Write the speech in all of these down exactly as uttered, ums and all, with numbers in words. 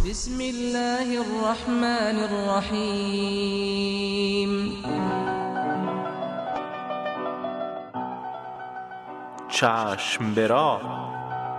بسم الله الرحمن الرحیم. چشم به راه.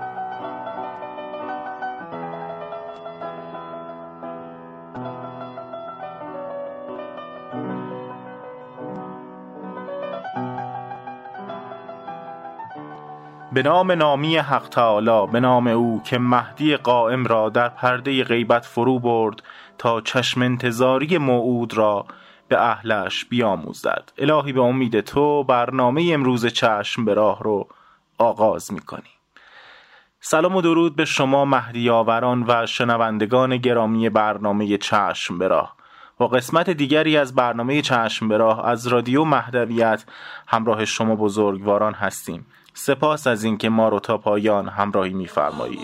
به نام نامی حق تعالی، به نام او که مهدی قائم را در پرده غیبت فرو برد تا چشم انتظاری موعود را به اهلش بیاموزد. الهی به امید تو برنامه امروز چشم به راه رو آغاز می‌کنیم. سلام و درود به شما مهدیاوران و شنوندگان گرامی برنامه چشم به راه. با قسمت دیگری از برنامه چشم به راه از رادیو مهدویت همراه شما بزرگواران هستیم. سپاس از این که ما رو تا پایان همراهی می‌فرمایید.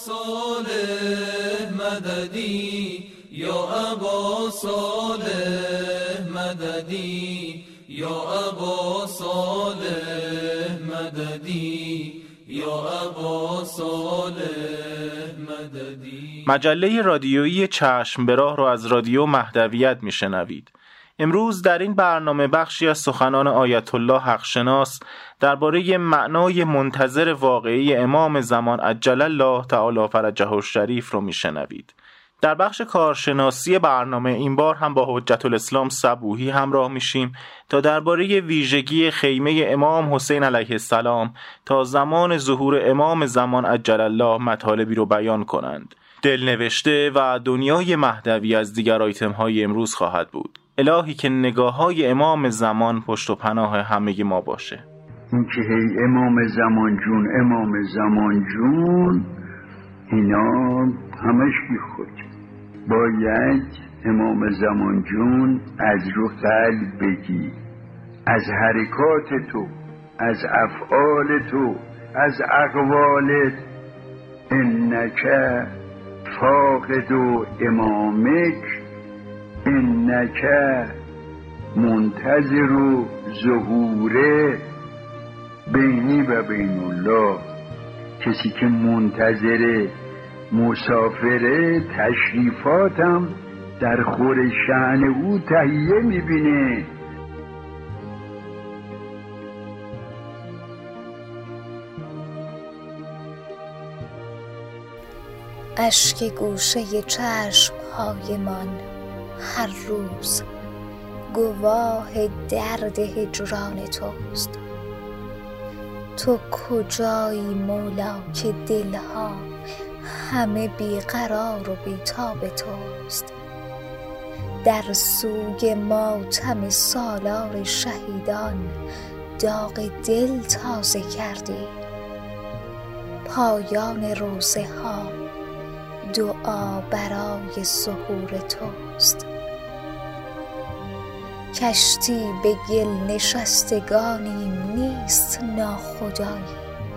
مددی یا ابا صالح مددی یا ابا صالح مددی یا ابا صالح مددی. مجله رادیویی چشم به راه رو از رادیو مهدویت میشنوید. امروز در این برنامه بخشی از سخنان آیت الله حقشناس درباره معنای منتظر واقعی امام زمان عجل الله تعالی فرجه الشریف رو میشنوید. در بخش کارشناسی برنامه این بار هم با حجت الاسلام صبوحی همراه میشیم تا درباره ویژگی خیمه امام حسین علیه السلام تا زمان ظهور امام زمان عجل الله مطالبی رو بیان کنند. دلنوشته و دنیای مهدوی از دیگر آیتم های امروز خواهد بود. الهی که نگاه های امام زمان پشت و پناه همه ما باشه. این که هی امام زمان جون امام زمان جون اینا همش بی خود. باید امام زمان جون از رو قلب بگی، از حرکات تو، از افعال تو، از اقوالت. انک فاقد و امامک، انک منتظر و ظهوره بینی و بین الله. کسی که منتظر مسافره تشریفاتم در خور شأن او تهیه میبینه. اشک گوشه چشم‌های من هر روز گواه درد هجران توست. تو کجایی مولا که دلها همه بیقرار و بیتاب توست؟ در سوگ ماتم سالار شهیدان داغ دل تازه کردی. پایان روزه ها دعا برای ظهور توست. کشتی به گل نشستگانیم نیست ناخدایی.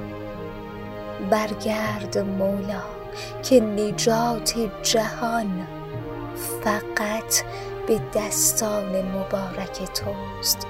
برگرد مولا که نجات جهان فقط به دستان مبارک توست.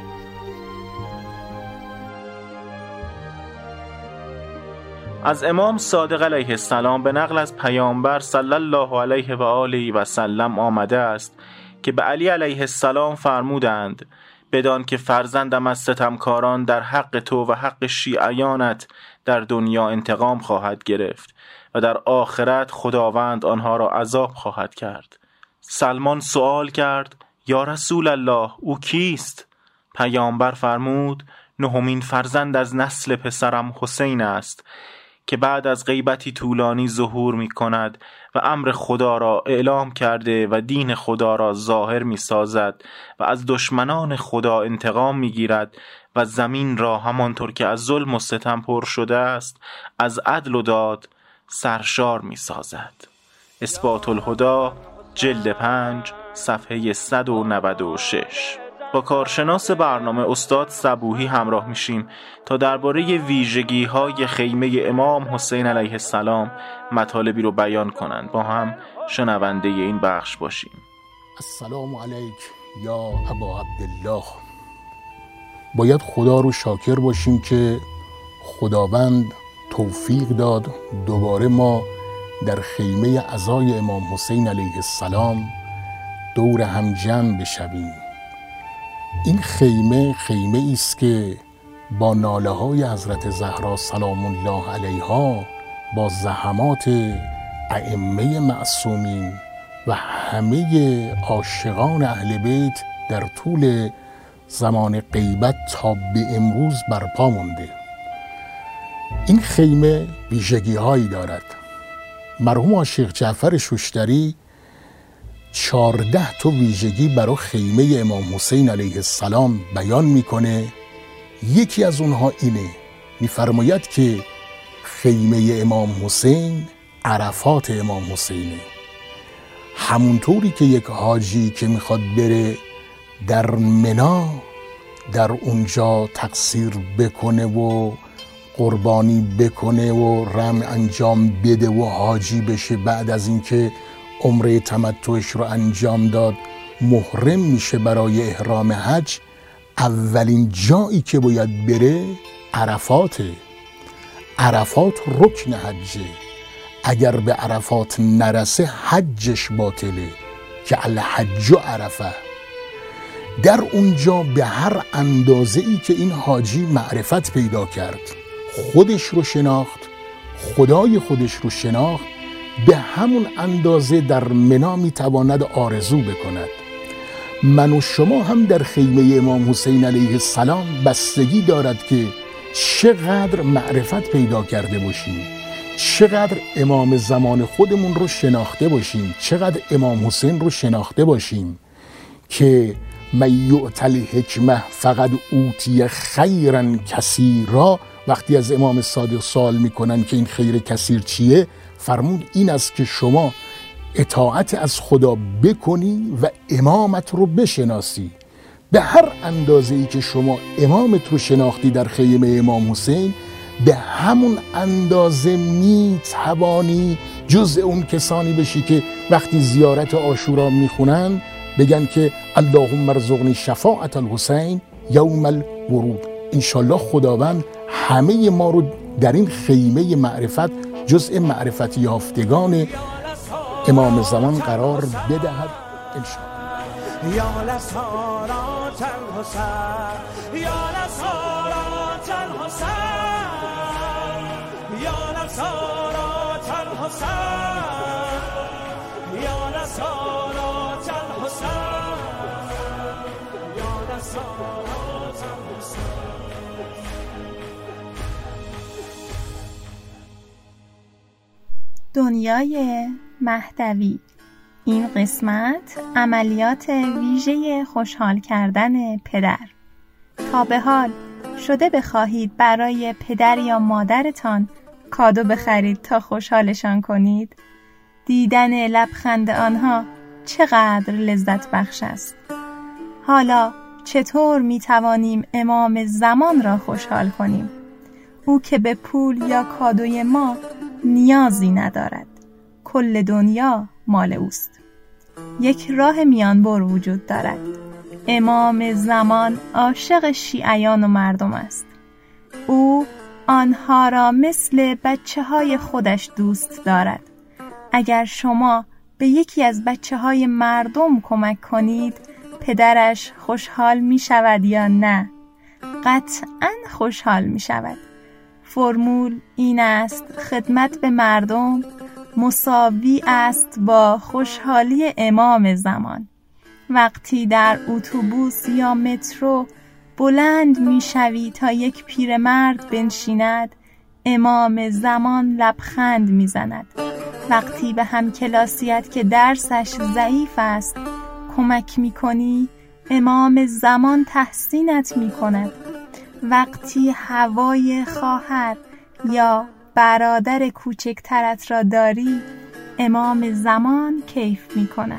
از امام صادق علیه السلام به نقل از پیامبر صلی الله علیه و آله و سلم آمده است که به علی علیه السلام فرمودند بدان که فرزندم از ستمکاران در حق تو و حق شیعیانت در دنیا انتقام خواهد گرفت و در آخرت خداوند آنها را عذاب خواهد کرد. سلمان سوال کرد یا رسول الله او کیست؟ پیامبر فرمود نهمین فرزند از نسل پسرم حسین است که بعد از غیبتی طولانی ظهور می کند و امر خدا را اعلام کرده و دین خدا را ظاهر می سازد و از دشمنان خدا انتقام می گیرد و زمین را همانطور که از ظلم و ستم پر شده است از عدل و داد سرشار می سازد. اثبات الهدی جلد پنج صفحه صد و نود و شش. با کارشناس برنامه استاد صبوحی همراه میشیم تا درباره ویژگی‌های خیمه امام حسین علیه السلام مطالبی رو بیان کنند. با هم شنونده این بخش باشیم. السلام علیک یا ابا عبدالله. باید خدا رو شاکر باشیم که خداوند توفیق داد دوباره ما در خیمه عزای امام حسین علیه السلام دور هم جمع بشویم. این خیمه خیمه است که با ناله های حضرت زهرا سلام الله علیها، با زحمات ائمه معصومین و همه عاشقان اهل بیت در طول زمان غیبت تا به امروز برپا مونده. این خیمه ویژگی هایی دارد. مرحوم شیخ جعفر شوشتری چهارده تا ویژگی برای خیمه امام حسین علیه السلام بیان میکنه. یکی از اونها اینه، میفرماید که خیمه امام حسین عرفات امام حسینه. همونطوری که یک حاجی که میخواد بره در منا در اونجا تقصیر بکنه و قربانی بکنه و رم انجام بده و حاجی بشه، بعد از اینکه عمره تمتعش رو انجام داد محرم میشه برای احرام حج، اولین جایی که باید بره عرفاته. عرفات رکن حجه. اگر به عرفات نرسه حجش باطله، که الحج عرفه. در اونجا به هر اندازه ای که این حاجی معرفت پیدا کرد، خودش رو شناخت، خدای خودش رو شناخت، به همون اندازه در منا میتواند آرزو بکند. من و شما هم در خیمه امام حسین علیه السلام بستگی دارد که چقدر معرفت پیدا کرده باشیم، چقدر امام زمان خودمون رو شناخته باشیم، چقدر امام حسین رو شناخته باشیم که من یؤت الحکمه فقد اوتی خیرا کثیرا. وقتی از امام صادق سوال میکنن که این خیر کثیر چیه، فرمود این است که شما اطاعت از خدا بکنی و امامت رو بشناسی. به هر اندازه ای که شما امامت رو شناختی در خیمه امام حسین، به همون اندازه میتوانی جزء اون کسانی بشی که وقتی زیارت عاشورا میخونن بگن که اللهم ارزقنی شفاعت الحسین یوم الورود. انشالله خداوند همه ما رو در این خیمه معرفت جزء معرفت یافتگان امام زمان قرار بدهد انشالله. یا لسارات الحسین یا لسارات الحسین یا لسارات الحسین یا لسارات الحسین یا لسارات الحسین. دنیای مهدوی. این قسمت عملیات ویژه خوشحال کردن پدر. تا به حال شده بخواهید برای پدر یا مادرتان کادو بخرید تا خوشحالشان کنید؟ دیدن لبخند آنها چقدر لذت بخش است. حالا چطور می توانیم امام زمان را خوشحال کنیم؟ او که به پول یا کادوی ما نیازی ندارد. کل دنیا مال اوست. یک راه میانبر وجود دارد. امام زمان عاشق شیعیان و مردم است. او آنها را مثل بچه های خودش دوست دارد. اگر شما به یکی از بچه های مردم کمک کنید، پدرش خوشحال می شود یا نه؟ قطعاً خوشحال می شود. فرمول این است: خدمت به مردم مساوی است با خوشحالی امام زمان. وقتی در اتوبوس یا مترو بلند میشوی تا یک پیرمرد بنشیند، امام زمان لبخند میزند. وقتی به همکلاسیت که درسش ضعیف است کمک میکنی، امام زمان تحسینت میکند. وقتی هوای خواهر یا برادر کوچکترت را داری، امام زمان کیف می کند.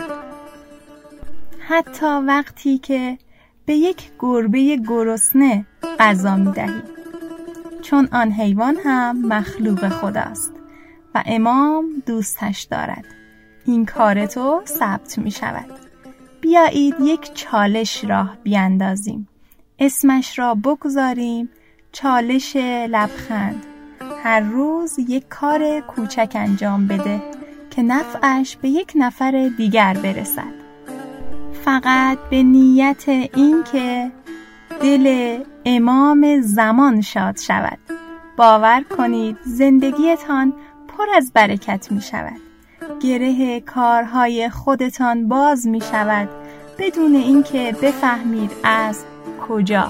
حتی وقتی که به یک گربه گرسنه غذا می دهی، چون آن حیوان هم مخلوق خداست و امام دوستش دارد. این کار تو ثبت می شود. بیایید یک چالش راه بیندازیم. اسمش را بگذاریم چالش لبخند. هر روز یک کار کوچک انجام بده که نفعش به یک نفر دیگر برسد. فقط به نیت این که دل امام زمان شاد شود. باور کنید زندگیتان پر از برکت می شود. گره کارهای خودتان باز می شود بدون اینکه بفهمید از کجا.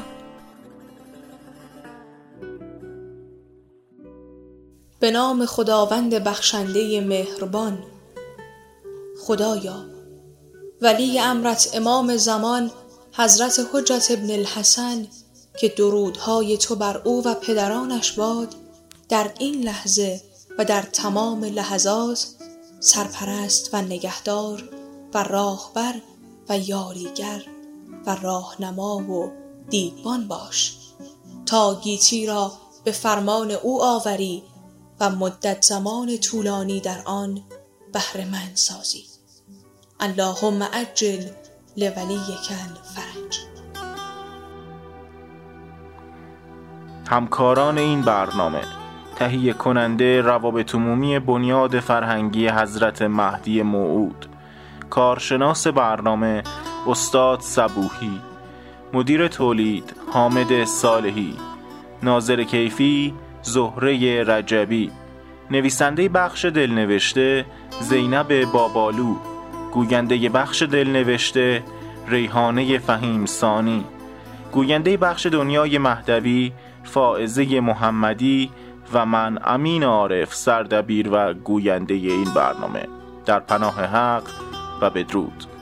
به نام خداوند بخشنده مهربان. خدایا، ولی امرت امام زمان حضرت حجت ابن الحسن که درودهای تو بر او و پدرانش باد، در این لحظه و در تمام لحظات سرپرست و نگهدار و راهبر و یاریگر و راهنما و دیدبان باش تا گیتی را به فرمان او آوری و مدت زمان طولانی در آن بهره مند سازی. اللهم عجل لولیک الفرج. همکاران این برنامه: تهیه کننده روابط عمومی بنیاد فرهنگی حضرت مهدی موعود، کارشناس برنامه استاد صبوحی، مدیر تولید حامد صالحی، ناظر کیفی زهره رجبی، نویسنده بخش دلنوشته زینب بابالو، گوینده بخش دلنوشته ریحانه فهیم ثانی، گوینده بخش دنیای مهدوی فائزه محمدی و من امین عارف سردبیر و گوینده این برنامه. در پناه حق و بدرود.